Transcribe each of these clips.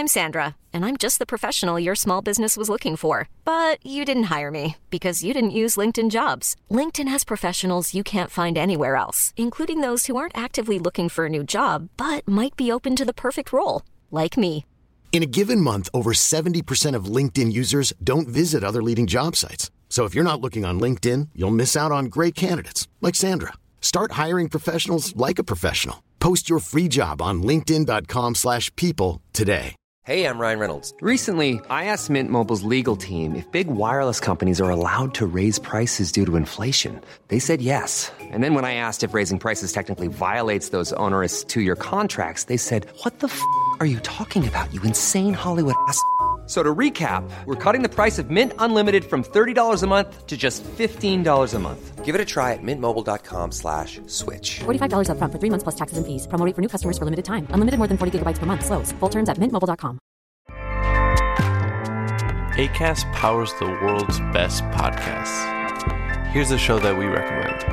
I'm Sandra, and I'm just the professional your small business was looking for. But you didn't hire me because you didn't use LinkedIn Jobs. LinkedIn has professionals you can't find anywhere else, including those who aren't actively looking for a new job, but might be open to the perfect role, like me. In a given month, over 70% of LinkedIn users don't visit other leading job sites. So if you're not looking on LinkedIn, you'll miss out on great candidates like Sandra. Start hiring professionals like a professional. Post your free job on linkedin.com/people today. Hey, I'm Ryan Reynolds. Recently, I asked Mint Mobile's legal team if big wireless companies are allowed to raise prices due to inflation. They said yes. And then when I asked if raising prices technically violates those onerous two-year contracts, they said, "What the f*** are you talking about, you insane Hollywood ass?" So to recap, we're cutting the price of Mint Unlimited from $30 a month to just $15 a month. Give it a try at mintmobile.com/switch. $45 up front for 3 months plus taxes and fees. Promo rate for new customers for limited time. Unlimited more than 40 gigabytes per month. Slows full terms at mintmobile.com. Acast powers the world's best podcasts. Here's a show that we recommend.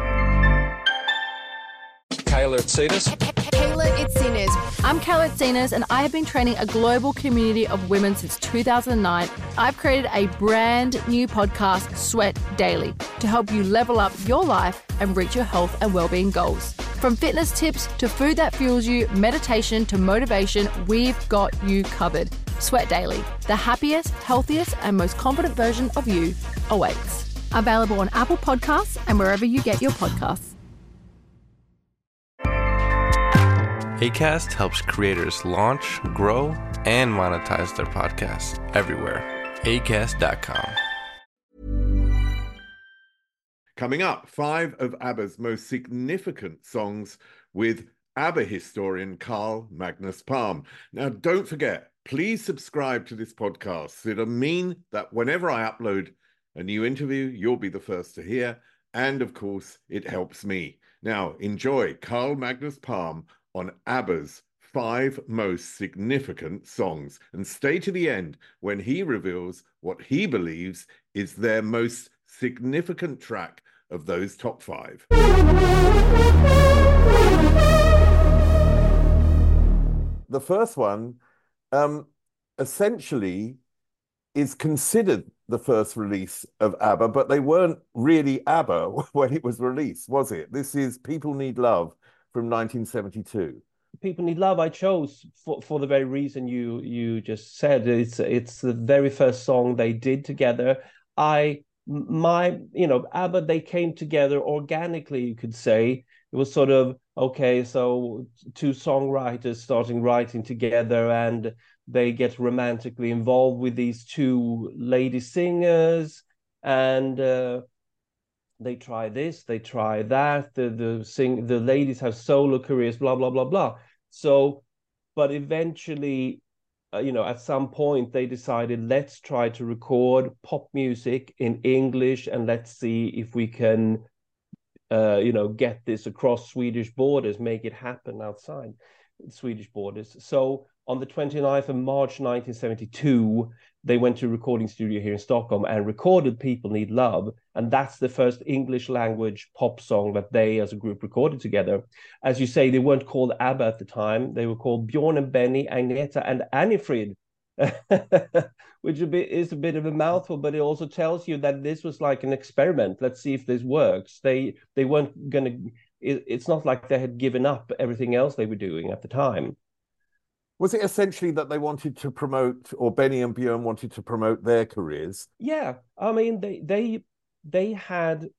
Kayla Itsinas. Kayla Itsinas. I'm Kayla Itsinas, and I have been training a global community of women since 2009. I've created a brand new podcast, Sweat Daily, to help you level up your life and reach your health and well-being goals. From fitness tips to food that fuels you, meditation to motivation, we've got you covered. Sweat Daily, the happiest, healthiest, and most confident version of you awaits. Available on Apple Podcasts and wherever you get your podcasts. Acast helps creators launch, grow, and monetize their podcasts everywhere. Acast.com. Coming up, 5 of ABBA's most significant songs with ABBA historian Carl Magnus Palm. Now, don't forget, please subscribe to this podcast. It'll mean that whenever I upload a new interview, you'll be the first to hear. And of course, it helps me. Now, enjoy Carl Magnus Palm on ABBA's 5 most significant songs. And stay to the end when he reveals what he believes is their most significant track of those top 5. The first one essentially is considered the first release of ABBA, but they weren't really ABBA when it was released, was it? This is People Need Love from 1972. People Need Love I chose for the very reason you just said. It's the very first song they did together. ABBA, they came together organically, you could say. It was sort of, okay, so 2 songwriters starting writing together, and they get romantically involved with these 2 lady singers, and they try this, they try that. The ladies have solo careers, blah blah blah blah. So, but eventually, at some point they decided, let's try to record pop music in English, and let's see if we can, get this across Swedish borders, make it happen outside Swedish borders. So on the 29th of March 1972, they went to a recording studio here in Stockholm and recorded People Need Love. And that's the first English language pop song that they as a group recorded together. As you say, they weren't called ABBA at the time. They were called Bjorn and Benny, Agneta and Annifrid, which is a bit of a mouthful, but it also tells you that this was like an experiment. Let's see if this works. They weren't going to, it's not like they had given up everything else they were doing at the time. Was it essentially that they wanted to promote, or Benny and Björn wanted to promote their careers? Yeah, I mean, they had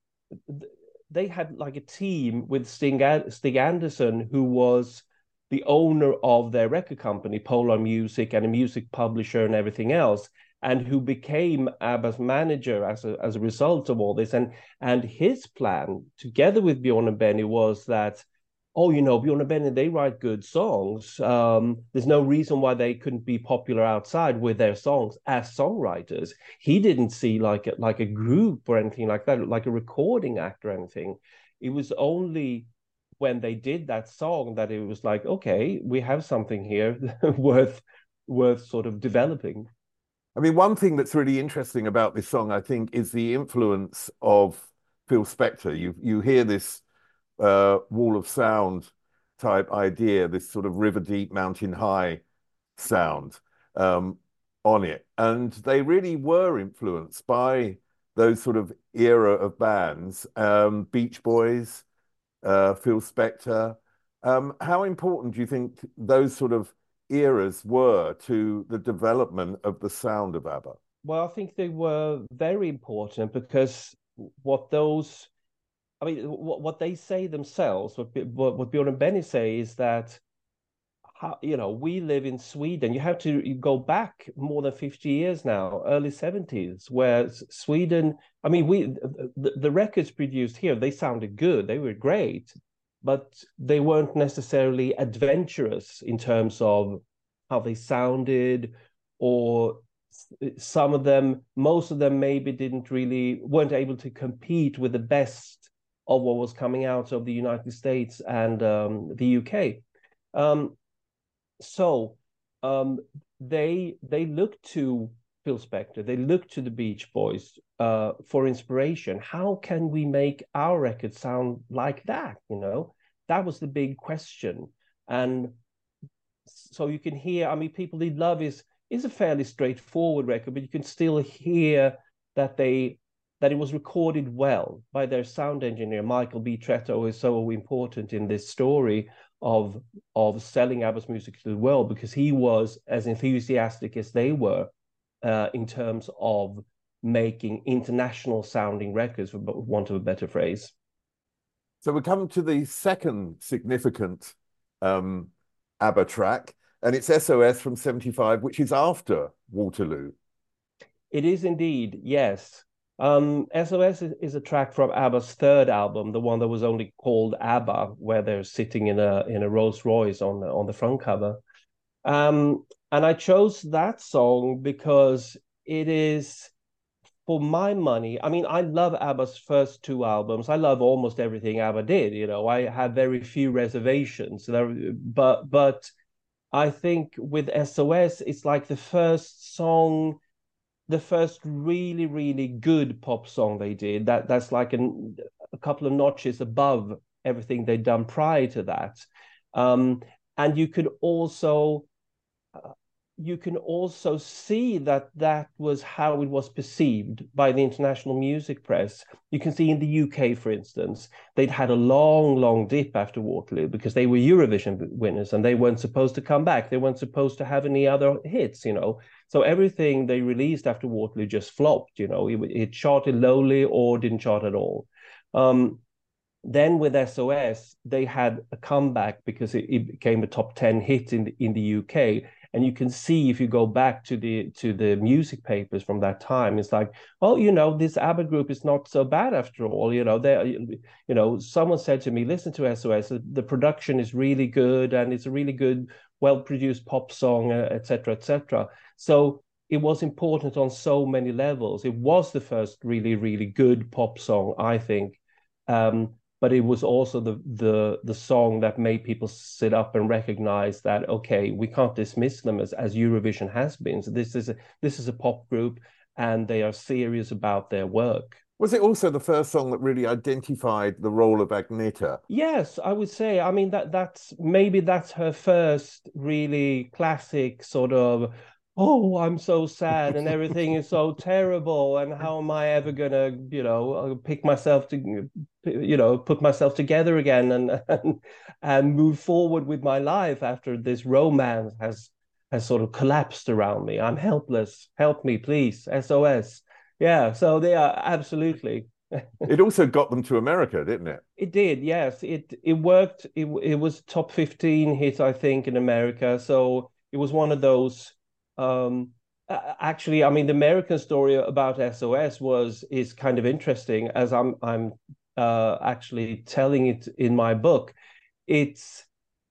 like a team with Stig Anderson, who was the owner of their record company, Polar Music, and a music publisher and everything else, and who became ABBA's manager as a result of all this. And his plan, together with Bjorn and Benny, was that, Bjorn and Benny, they write good songs. There's no reason why they couldn't be popular outside with their songs as songwriters. He didn't see like a group or anything like that, like a recording act or anything. It was only when they did that song that it was like, okay, we have something here worth sort of developing. I mean, one thing that's really interesting about this song, I think, is the influence of Phil Spector. You hear this wall of sound type idea, this sort of river deep, mountain high sound. um, on it. And they really were influenced by those sort of era of bands, Beach Boys, Phil Spector. How important do you think those sort of eras were to the development of the sound of ABBA? Well, I think they were very important because what those, I mean, what they say themselves, what Björn and Benny say is that, we live in Sweden. You have to go back more than 50 years now, early 70s, where Sweden, I mean, the records produced here, they sounded good, they were great, but they weren't necessarily adventurous in terms of how they sounded, or some of them, most of them maybe weren't able to compete with the best of what was coming out of the United States and the UK. So they looked to Phil Spector, they looked to the Beach Boys for inspiration. How can we make our record sound like that? That was the big question. And so you can hear, I mean, People Need Love is a fairly straightforward record, but you can still hear that it was recorded well by their sound engineer, Michael B. Tretto, who is so important in this story of selling ABBA's music to the world, because he was as enthusiastic as they were in terms of making international sounding records, for want of a better phrase. So we come to the second significant ABBA track, and it's SOS from 75, which is after Waterloo. It is indeed, yes. SOS is a track from ABBA's third album, the one that was only called ABBA, where they're sitting in a Rolls Royce on the front cover. And I chose that song because it is, for my money, I mean, I love ABBA's first two albums. I love almost everything ABBA did. I have very few reservations. But I think with SOS, it's like the first really, really good pop song they did. That's like a couple of notches above everything they'd done prior to that. And you can also see that was how it was perceived by the international music press. You can see in the UK, for instance, they'd had a long dip after Waterloo because they were Eurovision winners and they weren't supposed to come back. They weren't supposed to have any other hits, So everything they released after Waterloo just flopped, It charted lowly or didn't chart at all. Then with SOS, they had a comeback because it became a top 10 hit in the UK. And you can see, if you go back to the music papers from that time, it's like, this ABBA group is not so bad after all. Someone said to me, listen to SOS, the production is really good and it's a really good, well-produced pop song, etc., etc. So it was important on so many levels. It was the first really, really good pop song, I think. But it was also the song that made people sit up and recognize that, okay, we can't dismiss them as Eurovision has been. So this is a pop group and they are serious about their work. Was it also the first song that really identified the role of Agneta? Yes, I would say. I mean, that's her first really classic sort of, oh, I'm so sad and everything is so terrible and how am I ever gonna, pick myself to, put myself together again and move forward with my life after this romance has sort of collapsed around me. I'm helpless. Help me, please. SOS. Yeah, so they are absolutely. It also got them to America, didn't it? It did, yes. It worked. It was top 15 hit, I think, in America. So it was one of those. Actually, I mean, the American story about SOS is kind of interesting, as I'm actually telling it in my book. It's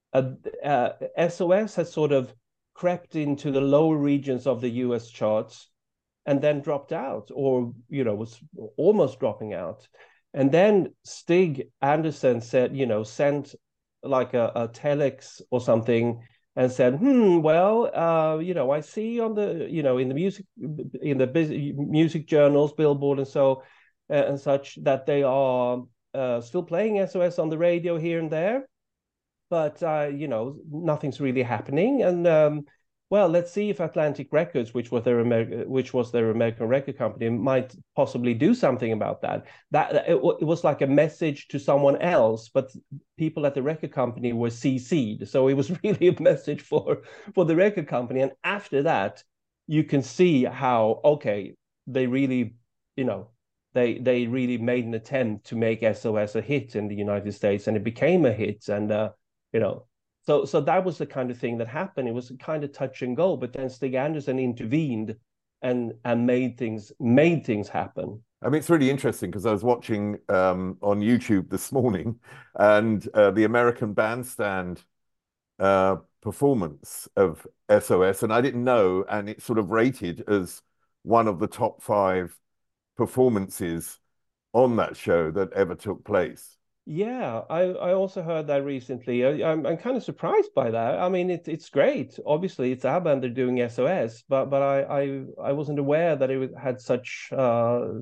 SOS has sort of crept into the lower regions of the US charts and then dropped out, or was almost dropping out. And then Stig Anderson said, sent like a telex or something and said, well, I see on the, in the music journals, Billboard and so and such, that they are still playing SOS on the radio here and there, but nothing's really happening. And well, let's see if Atlantic Records, which was their American record company, might possibly do something about that. It was like a message to someone else, but people at the record company were CC'd, so it was really a message for the record company. And after that, you can see how they really, they really made an attempt to make SOS a hit in the United States, and it became a hit, and So that was the kind of thing that happened. It was a kind of touch and go, but then Stig Anderson intervened and made things happen. I mean, it's really interesting because I was watching on YouTube this morning, and the American Bandstand performance of SOS, and I didn't know, and it's sort of rated as one of the top 5 performances on that show that ever took place. Yeah, I also heard that recently. I'm kind of surprised by that. I mean, it's great. Obviously, it's ABBA and they're doing SOS, but I wasn't aware that it had such a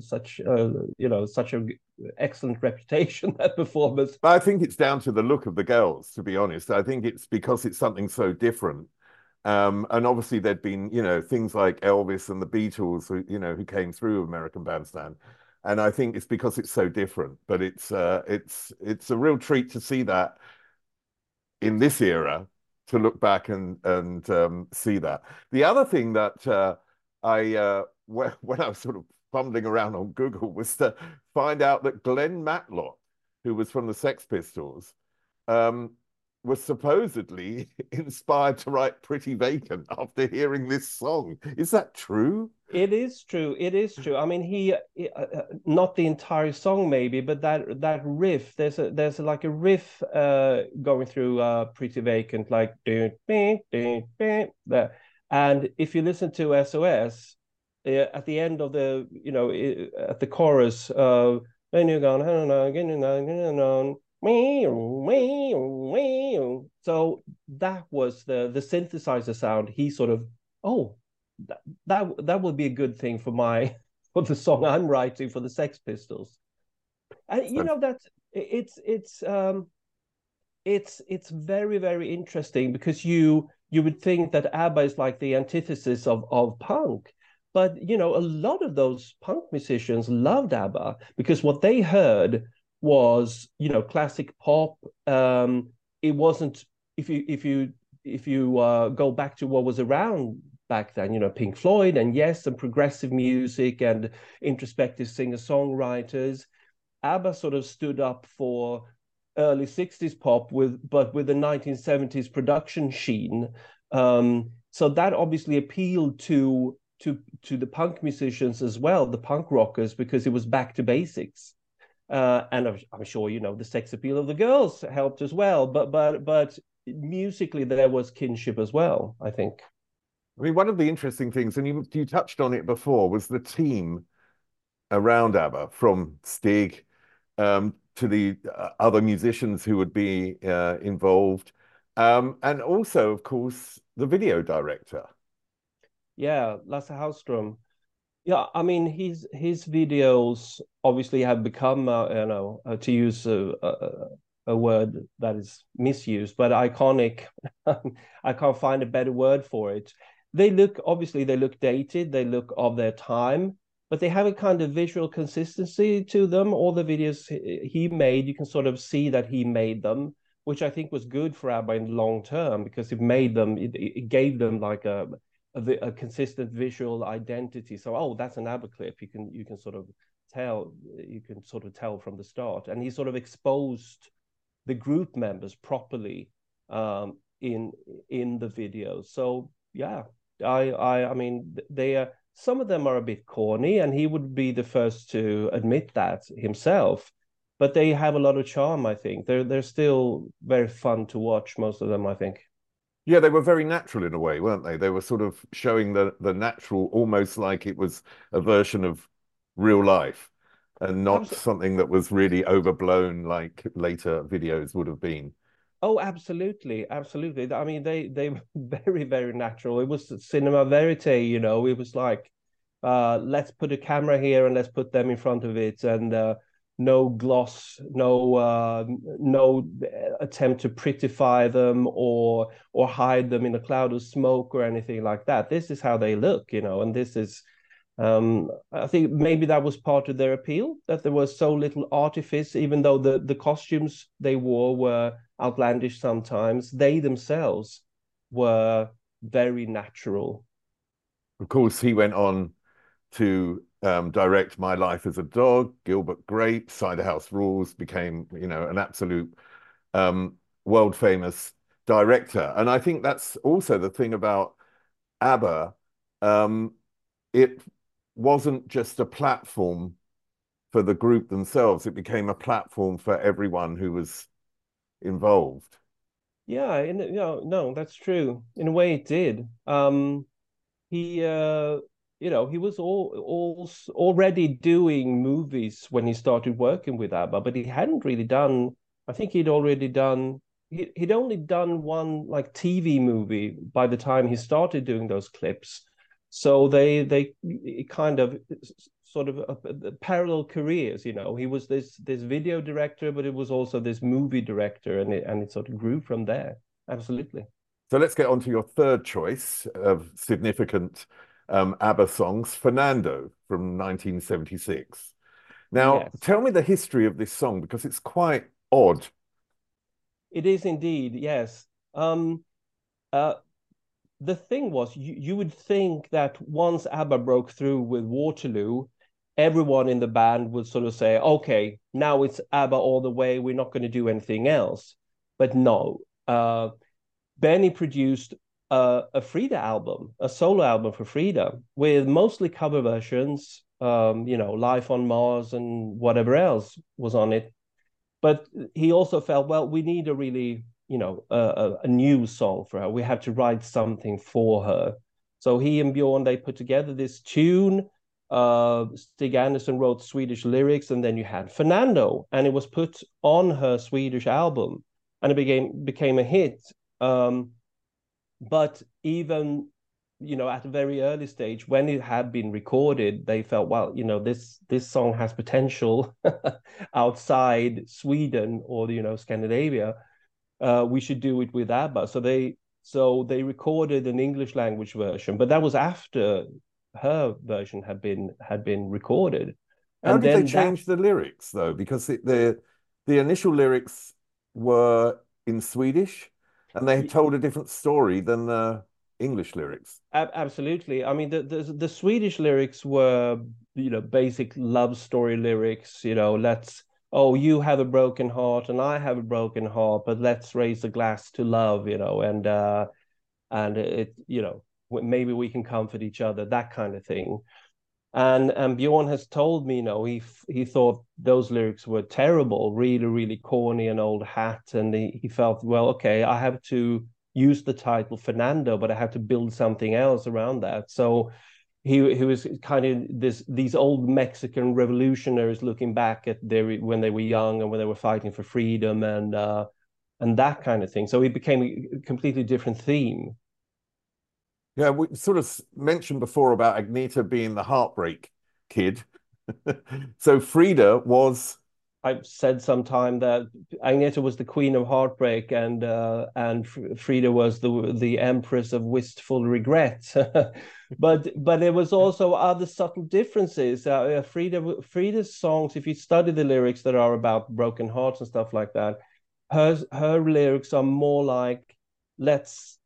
excellent reputation, that performance. I think it's down to the look of the girls, to be honest. I think it's because it's something so different. And obviously there'd been, things like Elvis and the Beatles, who came through American Bandstand. And I think it's because it's so different, but it's a real treat to see that in this era, to look back and see that. The other thing that when I was sort of fumbling around on Google was to find out that Glenn Matlock, who was from the Sex Pistols, was supposedly inspired to write Pretty Vacant after hearing this song. Is that true? It is true. It is true. I mean, he not the entire song maybe, but that riff. There's like a riff going through Pretty Vacant, like that. And if you listen to SOS at the end of the at the chorus, when you're gone, so that was the synthesizer sound. He sort of, that would be a good thing for the song I'm writing for the Sex Pistols. And that it's very, very interesting, because you would think that ABBA is like the antithesis of punk. But a lot of those punk musicians loved ABBA because what they heard was classic pop. It wasn't, if you go back to what was around back then, Pink Floyd and Yes and progressive music and introspective singer-songwriters. ABBA sort of stood up for early 60s pop but with the 1970s production sheen. So that obviously appealed to the punk musicians as well, the punk rockers, because it was back to basics. And I'm sure the sex appeal of the girls helped as well, but musically there was kinship as well, I think. I mean, one of the interesting things, and you touched on it before, was the team around ABBA, from Stig to the other musicians who would be involved, and also, of course, the video director. Yeah, Lasse Hallström. Yeah, I mean, his videos obviously have become, to use a word that is misused, but iconic. I can't find a better word for it. They look dated, they look of their time, but they have a kind of visual consistency to them. All the videos he made, you can sort of see that he made them, which I think was good for ABBA in the long term, because it gave them like a consistent visual identity. So, that's an ABBA clip. You can sort of tell from the start. And he sort of exposed the group members properly in the video. So yeah, I mean, some of them are a bit corny, and he would be the first to admit that himself. But they have a lot of charm, I think. They're still very fun to watch, most of them, I think. Yeah, they were very natural in a way, weren't they? They were sort of showing the natural, almost like it was a version of real life and not something that was really overblown like later videos would have been. Oh, absolutely. Absolutely. I mean, they were very, very natural. It was cinema verite, It was like, let's put a camera here and let's put them in front of it. And no gloss, no attempt to prettify them or hide them in a cloud of smoke or anything like that. This is how they look, and this is. I think maybe that was part of their appeal, that there was so little artifice, even though the costumes they wore were outlandish sometimes. They themselves were very natural. Of course, he went on to direct My Life as a Dog, Gilbert Grape, Cider House Rules, became, an absolute world famous director. And I think that's also the thing about ABBA. It wasn't just a platform for the group themselves. It became a platform for everyone who was involved. Yeah, no, that's true. In a way, it did. He was already doing movies when he started working with ABBA, but he hadn't really done. I think he'd only done one like TV movie by the time he started doing those clips. So they kind of sort of parallel careers. He was this video director, but it was also this movie director, and it sort of grew from there. Absolutely. So let's get on to your third choice of significant ABBA songs, Fernando from 1976. Now, Yes. Tell me the history of this song, because it's quite odd. It is indeed, yes. The thing was, you would think that once ABBA broke through with Waterloo, everyone in the band would sort of say, okay, now it's ABBA all the way, we're not going to do anything else. But no, Benny produced a Frida album, a solo album for Frida, with mostly cover versions, Life on Mars and whatever else was on it. But he also felt, well, we need a really, a new song for her. We have to write something for her. So he and Bjorn, they put together this tune. Stig Anderson wrote Swedish lyrics, and then you had Fernando, and it was put on her Swedish album, and it became a hit. But even, at a very early stage, when it had been recorded, they felt, well, this song has potential outside Sweden or, Scandinavia. We should do it with ABBA. So they recorded an English language version, but that was after her version had been recorded. How did they change the lyrics though? Because the initial lyrics were in Swedish, and they told a different story than the English lyrics. Absolutely. I mean, the Swedish lyrics were, basic love story lyrics. You have a broken heart and I have a broken heart, but let's raise a glass to love, and it, maybe we can comfort each other, that kind of thing. And Bjorn has told me, he thought those lyrics were terrible, really, really corny and old hat. And he felt, well, okay, I have to use the title Fernando, but I have to build something else around that. So he was kind of these old Mexican revolutionaries looking back at when they were young and when they were fighting for freedom and that kind of thing. So it became a completely different theme. Yeah, we sort of mentioned before about Agneta being the heartbreak kid. So Frida was... I've said sometime that Agneta was the queen of heartbreak, and Frida was the empress of wistful regret. but there was also other subtle differences. Frida's songs, if you study the lyrics that are about broken hearts and stuff like that, her lyrics are more like, let's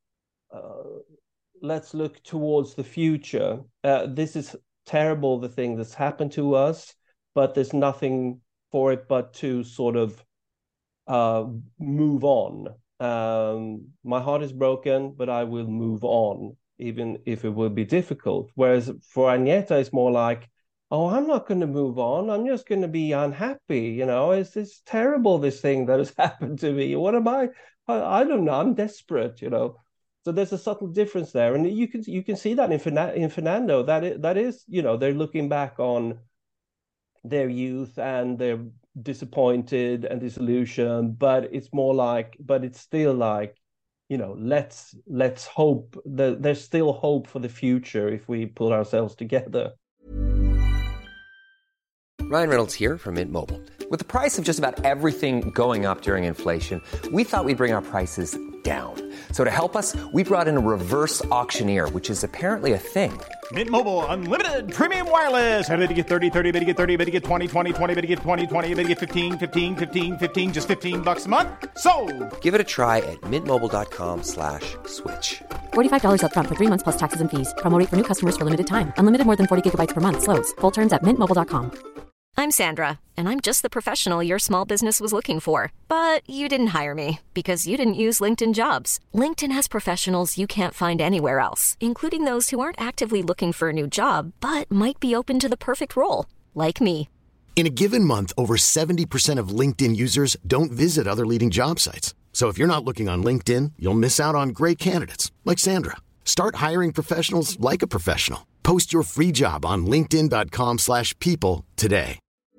look towards the future. This is terrible, the thing that's happened to us, but there's nothing for it but to sort of move on. My heart is broken, but I will move on, even if it will be difficult. Whereas for Agneta, it's more like, oh, I'm not going to move on. I'm just going to be unhappy. It's this terrible, this thing that has happened to me. What am I don't know. I'm desperate, So there's a subtle difference there. And you can see that in Fernando, that is, they're looking back on their youth and they're disappointed and disillusioned, but it's still like, let's hope that there's still hope for the future if we pull ourselves together. Ryan Reynolds here from Mint Mobile. With the price of just about everything going up during inflation, we thought we'd bring our prices down. So to help us, we brought in a reverse auctioneer, which is apparently a thing. Mint Mobile Unlimited Premium Wireless. How to get 30, 30, bit to get 30, bit to get 20, 20, 20, bit to get 20, 20, bit to get 15, 15, 15, 15, just $15 a month? Sold! Give it a try at mintmobile.com/switch. $45 up front for 3 months plus taxes and fees. Promo rate for new customers for limited time. Unlimited more than 40 gigabytes per month. Slows full terms at mintmobile.com. I'm Sandra, and I'm just the professional your small business was looking for. But you didn't hire me because you didn't use LinkedIn Jobs. LinkedIn has professionals you can't find anywhere else, including those who aren't actively looking for a new job, but might be open to the perfect role, like me. In a given month, over 70% of LinkedIn users don't visit other leading job sites. So if you're not looking on LinkedIn, you'll miss out on great candidates like Sandra. Start hiring professionals like a professional. Post your free job on linkedin.com/people today.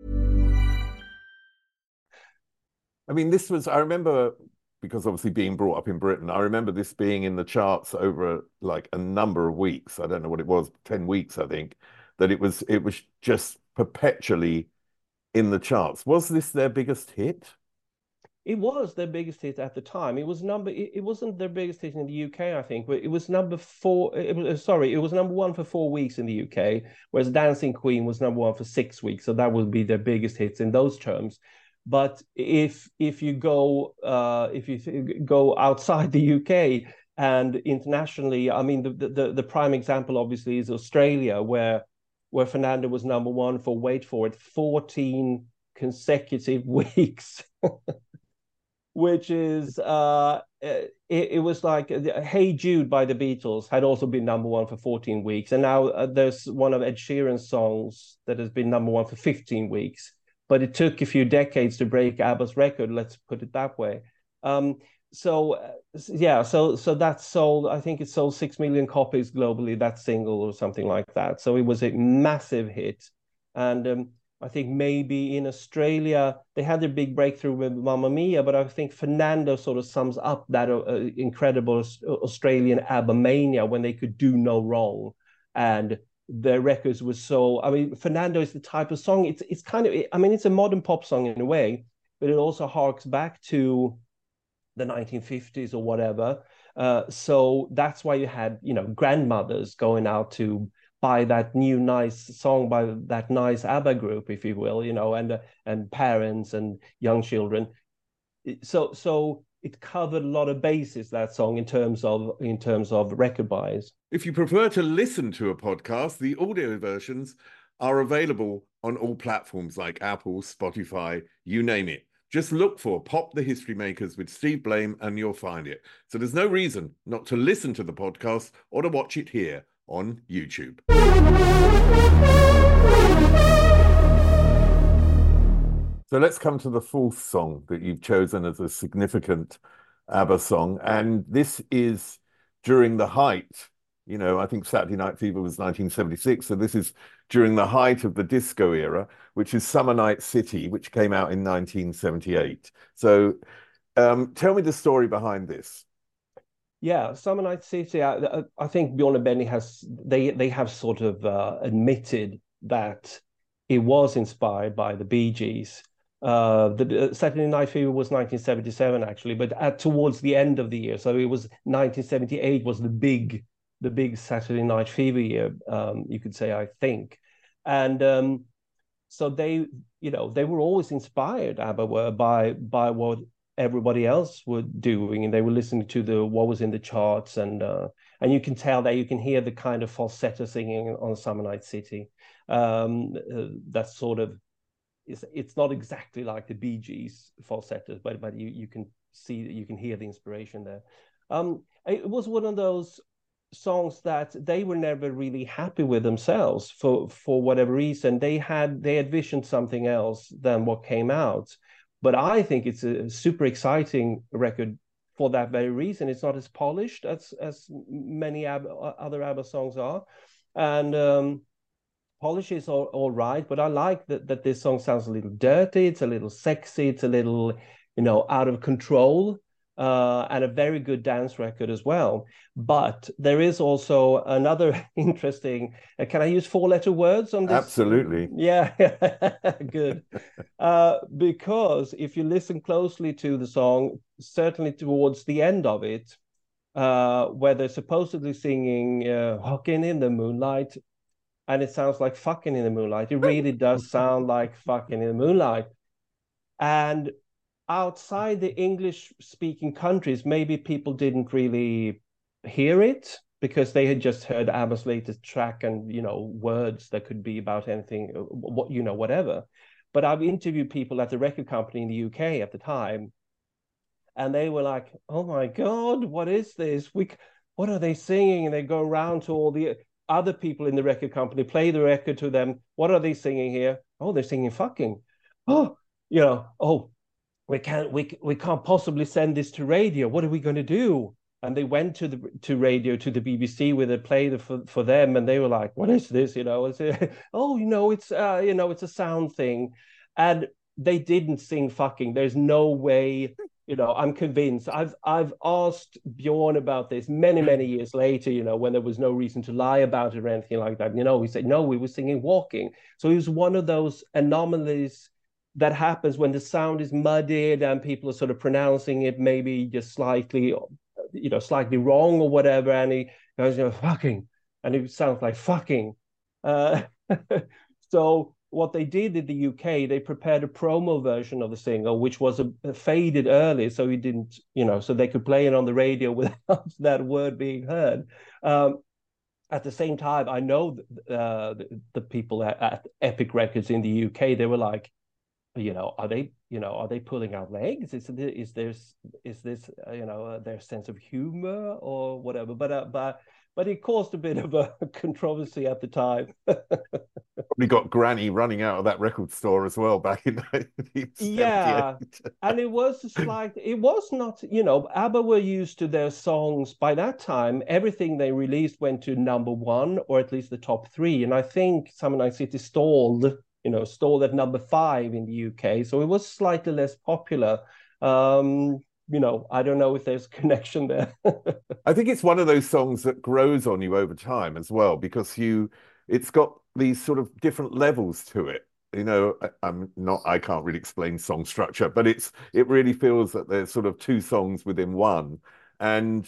I mean, I remember, because obviously being brought up in Britain, I remember this being in the charts over like a number of weeks. I don't know what it was, 10 weeks, I think, that it was just perpetually in the charts. Was this their biggest hit? It was their biggest hit at the time. It wasn't their biggest hit in the UK, I think, but it was number 4. It was number 1 for 4 weeks in the UK, whereas Dancing Queen was number 1 for 6 weeks. So that would be their biggest hits in those terms. But if you go outside the UK and internationally, I mean, the prime example obviously is Australia, where Fernando was number 1 for, wait for it, 14 consecutive weeks. Which is it was like Hey Jude by the Beatles had also been number 1 for 14 weeks, and now there's one of Ed Sheeran's songs that has been number 1 for 15 weeks, but it took a few decades to break ABBA's record, let's put it that way. So that's sold, I think it sold 6 million copies globally, that single or something like that. So it was a massive hit. And I think maybe in Australia, they had their big breakthrough with Mamma Mia, but I think Fernando sort of sums up that incredible Australian ABBA mania when they could do no wrong. And their records were so, I mean, Fernando is the type of song, it's kind of, I mean, it's a modern pop song in a way, but it also harks back to the 1950s or whatever. So that's why you had, grandmothers going out to buy that new nice song by that nice ABBA group, if you will, and parents and young children. So it covered a lot of bases, that song, in terms of record buys. If you prefer to listen to a podcast, the audio versions are available on all platforms like Apple, Spotify, you name it. Just look for Pop the History Makers with Steve Blame and you'll find it. So there's no reason not to listen to the podcast or to watch it here on YouTube. So let's come to the 4th song that you've chosen as a significant ABBA song. And this is during the height, I think Saturday Night Fever was 1976. So this is during the height of the disco era, which is Summer Night City, which came out in 1978. So tell me the story behind this. Yeah, Summer Night City, I think Bjorn and Benny they have sort of admitted that it was inspired by the Bee Gees. The Saturday Night Fever was 1977 actually, but towards the end of the year, so it was 1978 was the big Saturday Night Fever year, you could say, I think, and so they were always inspired, ABBA were, by what everybody else were doing, and they were listening to what was in the charts, and you can tell that, you can hear the kind of falsetto singing on Summer Night City. That's sort of, it's not exactly like the Bee Gees falsettos, but you can see that, you can hear the inspiration there. It was one of those songs that they were never really happy with themselves for whatever reason. They had visioned something else than what came out. But I think it's a super exciting record for that very reason. It's not as polished as many other ABBA songs are, and polish is all right. But I like that this song sounds a little dirty. It's a little sexy. It's a little, out of control. and a very good dance record as well. But there is also another interesting. Can I use four-letter words on this? Absolutely. Yeah, good. Because if you listen closely to the song, certainly towards the end of it, where they're supposedly singing "Hocking in the Moonlight," and it sounds like "fucking in the moonlight." It really does sound like "fucking in the moonlight," and outside the English-speaking countries, maybe people didn't really hear it because they had just heard ABBA's latest track and, words that could be about anything, whatever. But I've interviewed people at the record company in the UK at the time, and they were like, "Oh my God, what is this? What are they singing?" And they go around to all the other people in the record company, play the record to them. "What are they singing here?" "Oh, they're singing fucking." "Oh, oh, we can't possibly send this to radio. What are we going to do?" And they went to radio, to the BBC, where they played for them, and they were like, "What is this?" It's a sound thing, and they didn't sing fucking. There's no way. I'm convinced. I've asked Bjorn about this many years later. When there was no reason to lie about it or anything like that. He said, "No, we were singing walking." So it was one of those anomalies that happens when the sound is muddied and people are sort of pronouncing it maybe just slightly wrong or whatever, and he goes, "Fucking," and it sounds like "fucking." So what they did in the UK, they prepared a promo version of the single, which was faded early, so he didn't, so they could play it on the radio without that word being heard. At the same time, I know the people at Epic Records in the UK, they were like, are they pulling out legs? Is this their sense of humor or whatever? But it caused a bit of a controversy at the time. Probably got Granny running out of that record store as well back in 1978. Yeah, and it was not, ABBA were used to their songs. By that time, everything they released went to #1 or at least the top 3. And I think Summer Night City stalled at #5 in the UK. So it was slightly less popular. I don't know if there's a connection there. I think it's one of those songs that grows on you over time as well, because it's got these sort of different levels to it. I can't really explain song structure, but it really feels that there's sort of 2 songs within one. And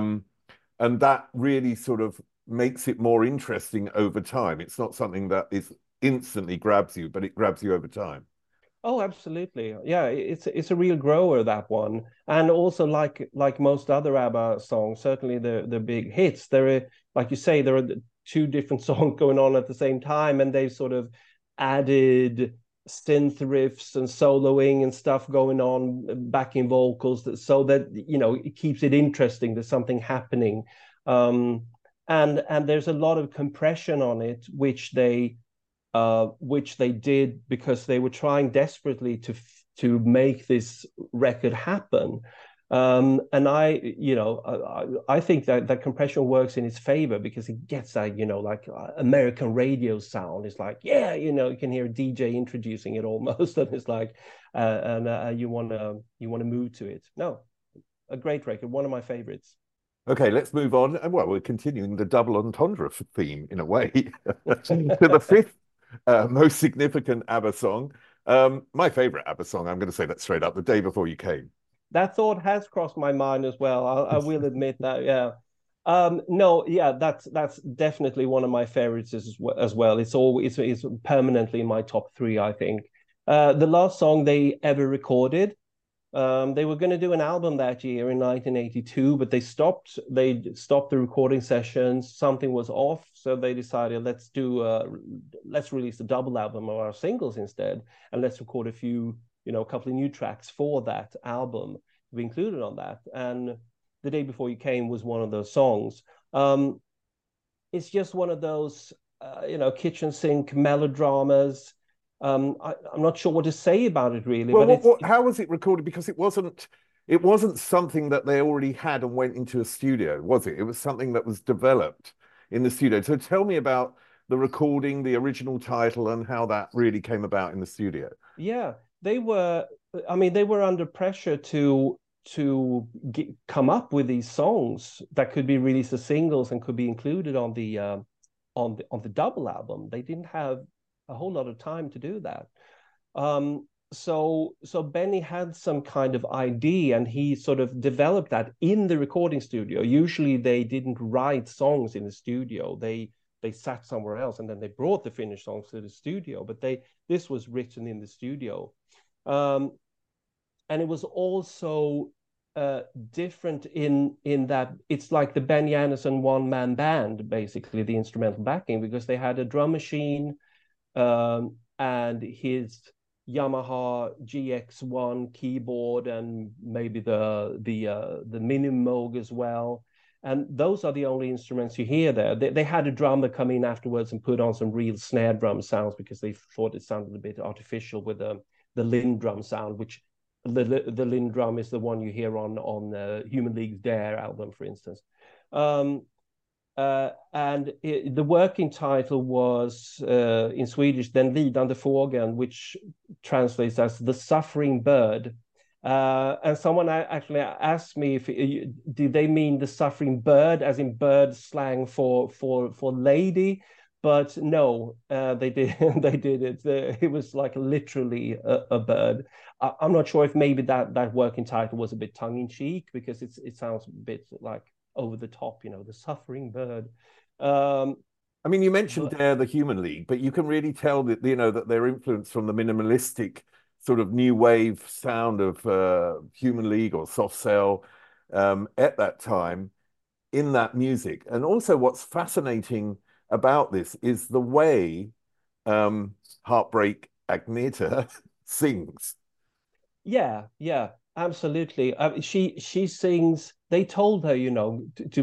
that really sort of makes it more interesting over time. It's not something that is instantly grabs you, but it grabs you over time. Oh, absolutely. Yeah, it's a real grower, that one. And also like most other ABBA songs, certainly the big hits, there are, like you say, there are 2 different songs going on at the same time, and they've sort of added synth riffs and soloing and stuff going on, backing vocals, so that it keeps it interesting. There's something happening. And there's a lot of compression on it, which they did because they were trying desperately to make this record happen. And I think that compression works in its favor, because it gets that, like American radio sound. It's like, you can hear a DJ introducing it almost, and it's like, you want to move to it. No, a great record, one of my favorites. Okay, let's move on. And well, we're continuing the double entendre theme in a way to the 5th most significant ABBA song. My favorite ABBA song, I'm going to say that straight up, "The Day Before You Came." That thought has crossed my mind as well. I will admit that. Yeah. No, yeah, that's definitely one of my favorites as well. It's permanently in my top 3, I think. The last song they ever recorded. They were going to do an album that year in 1982, but they stopped the recording sessions. Something was off, so they decided, let's release a double album of our singles instead, and let's record a couple of new tracks for that album to be included on that. And "The Day Before You Came" was one of those songs. It's just one of those kitchen sink melodramas. I'm not sure what to say about it really. Well, but how was it recorded? Because it wasn't something that they already had and went into a studio, was it? It was something that was developed in the studio. So tell me about the recording, the original title, and how that really came about in the studio. Yeah, they were under pressure to come up with these songs that could be released as singles and could be included on the double album. They didn't have a whole lot of time to do that. So Benny had some kind of idea, and he sort of developed that in the recording studio. Usually they didn't write songs in the studio. They sat somewhere else, and then they brought the finished songs to the studio. But this was written in the studio. And it was also different in that it's like the Benny Andersson one-man band, basically, the instrumental backing, because they had a drum machine and his Yamaha GX1 keyboard and maybe the Mini Moog as well. And those are the only instruments you hear there. They had a drummer come in afterwards and put on some real snare drum sounds because they thought it sounded a bit artificial with the Lindrum sound, which the Lindrum is the one you hear on Human League's Dare album, for instance. And the working title was in Swedish Den lidande fågeln, which translates as The Suffering Bird. And someone actually asked me did they mean the suffering bird, as in bird slang for lady? But no, they did. They did it. It was like literally a bird. I'm not sure if maybe that working title was a bit tongue in cheek, because it sounds a bit like over the top, the suffering bird. I mean, you mentioned the Human League, but you can really tell that that they're influenced from the minimalistic sort of new wave sound of Human League or Soft Cell at that time in that music. And also what's fascinating about this is the way Heartbreak Agneta sings. Yeah, absolutely. She sings. They told her, to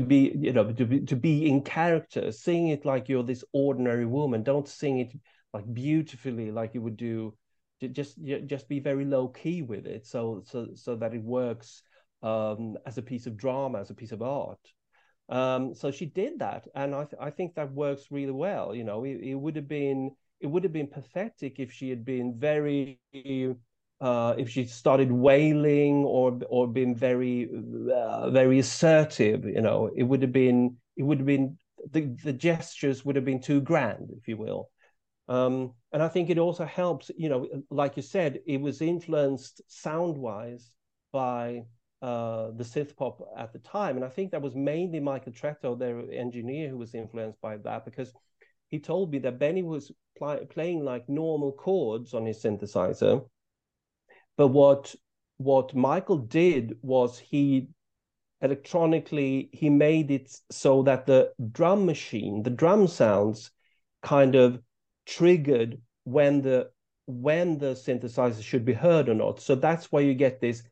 be in character. Sing it like you're this ordinary woman. Don't sing it like beautifully, like you would do. Just be very low key with it, so that it works as a piece of drama, as a piece of art. So she did that, and I think that works really well. It would have been pathetic if she had been very if she started wailing or been very very assertive. It would have been the gestures would have been too grand, if you will. And I think it also helps, like you said, it was influenced sound-wise by the synth pop at the time. And I think that was mainly Michael Tretto, their engineer, who was influenced by that, because he told me that Benny was playing like normal chords on his synthesizer. But what Michael did was he electronically, he made it so that the drum machine, the drum sounds kind of triggered when the synthesizer should be heard or not. So that's why you get this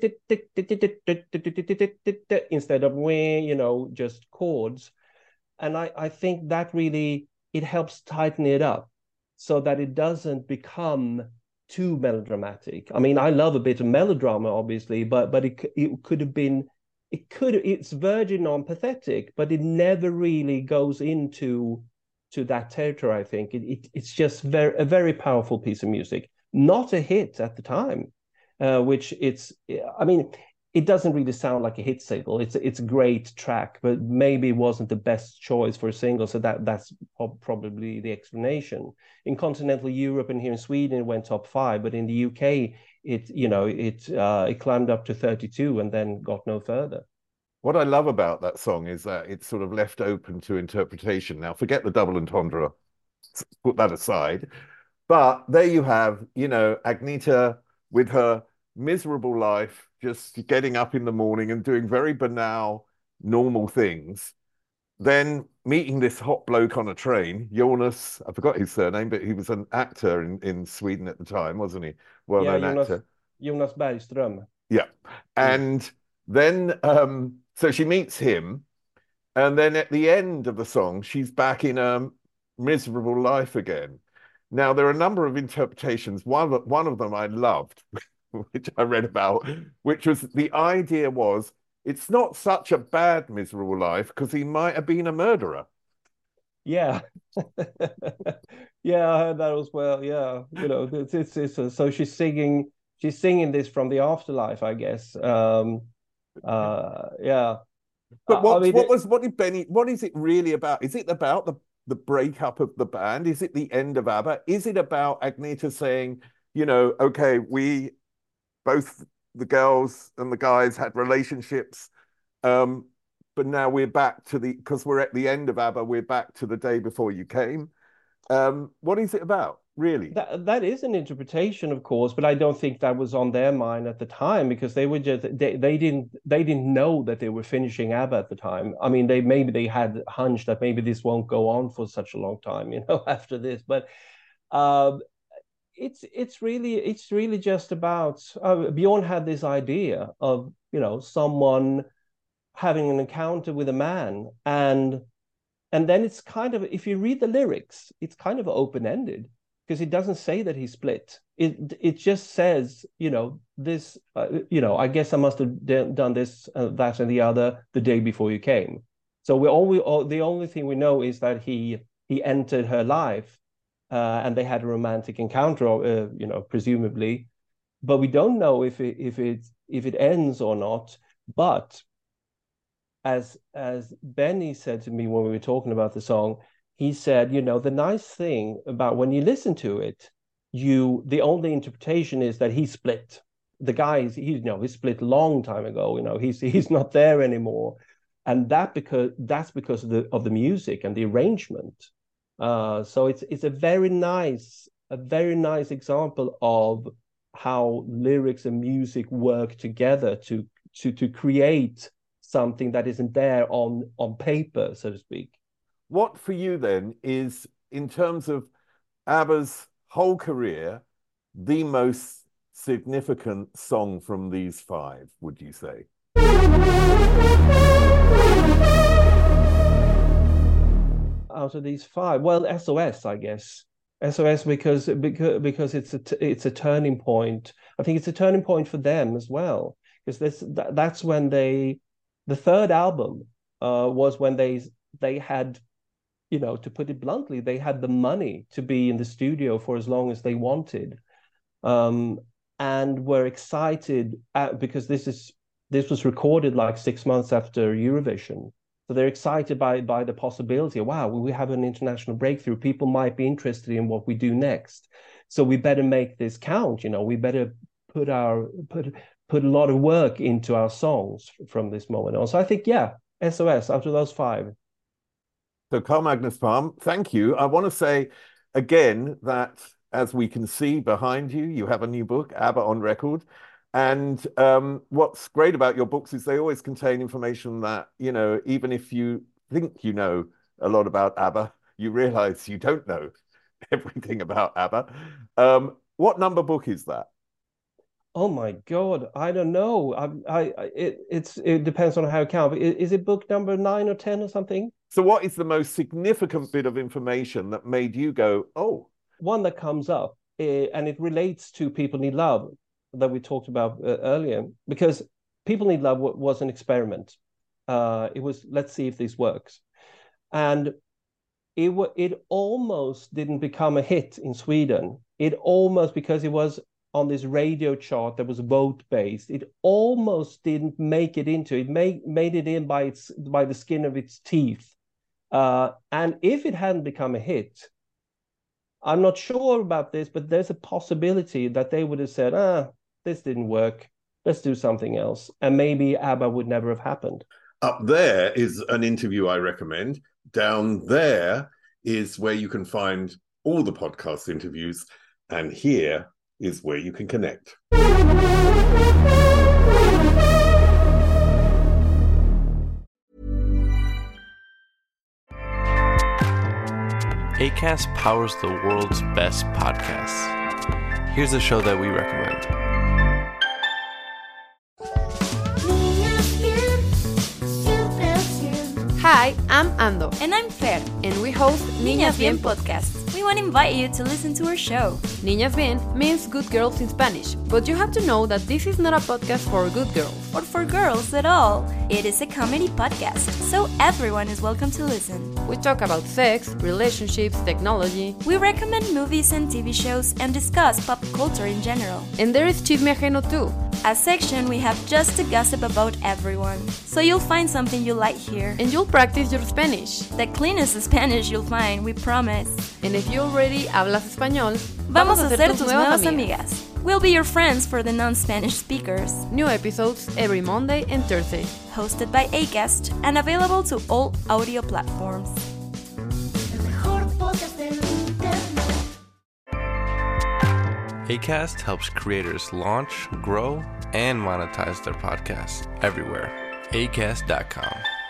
instead of just chords. And I think that really, it helps tighten it up so that it doesn't become too melodramatic. I mean, I love a bit of melodrama, obviously, but it could have been, it's verging on pathetic, but it never really goes into that territory. I think it's just a very powerful piece of music. Not a hit at the time, which it doesn't really sound like a hit single. It's a great track, but maybe it wasn't the best choice for a single. So that's probably the explanation. In continental Europe and here in Sweden, it went top 5, but in the UK, it climbed up to 32 and then got no further. What I love about that song is that it's sort of left open to interpretation. Now, forget the double entendre, put that aside. But there you have, Agneta with her miserable life, just getting up in the morning and doing very banal, normal things. Then meeting this hot bloke on a train, Jonas, I forgot his surname, but he was an actor in Sweden at the time, wasn't he? Well-known actor. Jonas Bergström. Yeah. And then... so she meets him, and then at the end of the song, she's back in a miserable life again. Now, there are a number of interpretations. One of them I loved, which I read about, which was the idea was, it's not such a bad miserable life because he might have been a murderer. Yeah. Yeah, I heard that as well. Yeah. So she's singing this from the afterlife, I guess. Yeah. But what is it really about? Is it about the breakup of the band? Is it the end of ABBA? Is it about Agneta saying, okay, we both, the girls and the guys, had relationships, but now we're back to because we're at the end of ABBA, we're back to the day before you came. What is it about, really? That is an interpretation, of course, but I don't think that was on their mind at the time, because they were just they didn't know that they were finishing ABBA at the time. I mean, maybe they had a hunch that maybe this won't go on for such a long time, after this. But it's really just about Bjorn had this idea of someone having an encounter with a man, and then it's kind of, if you read the lyrics, it's kind of open-ended, because it doesn't say that he split. It just says, this, I guess I must have done this, that, and the other the day before you came. So the only thing we know is that he entered her life, and they had a romantic encounter, presumably, but we don't know if it ends or not. But as Benny said to me when we were talking about the song, he said, the nice thing about when you listen to it, the only interpretation is that he split. The guy, he split a long time ago. He's not there anymore, and that's because of the music and the arrangement. So it's a very nice example of how lyrics and music work together to create something that isn't there on paper, so to speak. What for you then is, in terms of ABBA's whole career, the most significant song from these five, would you say? Out of these five, well, SOS, I guess. SOS because it's a turning point. I think it's a turning point for them as well, because that's when the third album was when they had, to put it bluntly, they had the money to be in the studio for as long as they wanted, and were excited because this was recorded like 6 months after Eurovision. So they're excited by the possibility of, wow, we have an international breakthrough. People might be interested in what we do next. So we better make this count. We better put a lot of work into our songs from this moment on. So I think, SOS out of those five. So Carl Magnus Palm, thank you. I want to say again that, as we can see behind you, you have a new book, ABBA on Record. And what's great about your books is they always contain information that, even if you think you know a lot about ABBA, you realize you don't know everything about ABBA. What number book is that? Oh my God, I don't know. It depends on how you count. Is it book number 9 or 10 or something? So what is the most significant bit of information that made you go, oh? One that comes up, and it relates to People Need Love, that we talked about earlier, because People Need Love was an experiment. It was, let's see if this works. And it almost didn't become a hit in Sweden. It almost, because it was on this radio chart that was vote-based, it almost didn't make it into, it made it in by the skin of its teeth. And if it hadn't become a hit, I'm not sure about this, but there's a possibility that they would have said, this didn't work, let's do something else. And maybe ABBA would never have happened. Up there is an interview I recommend. Down there is where you can find all the podcast interviews. And here is where you can connect. Acast powers the world's best podcasts. Here's a show that we recommend. Hi, I'm Ando. And I'm Fer. And we host Niñas Bien podcast. We want to invite you to listen to our show. Niñas Bien means good girls in Spanish, but you have to know that this is not a podcast for good girls. Or for girls at all. It is a comedy podcast, so everyone is welcome to listen. We talk about sex, relationships, technology. We recommend movies and TV shows and discuss pop culture in general. And there is Chisme Ajeno too. a section we have just to gossip about everyone. So you'll find something you like here. And you'll practice your Spanish. The cleanest Spanish you'll find, we promise. And if you already hablas español, vamos a ser tus nuevas amigas. We'll be your friends for the non-Spanish speakers. New episodes every Monday and Thursday. Hosted by Acast and available to all audio platforms. Acast helps creators launch, grow, and monetize their podcasts everywhere. Acast.com.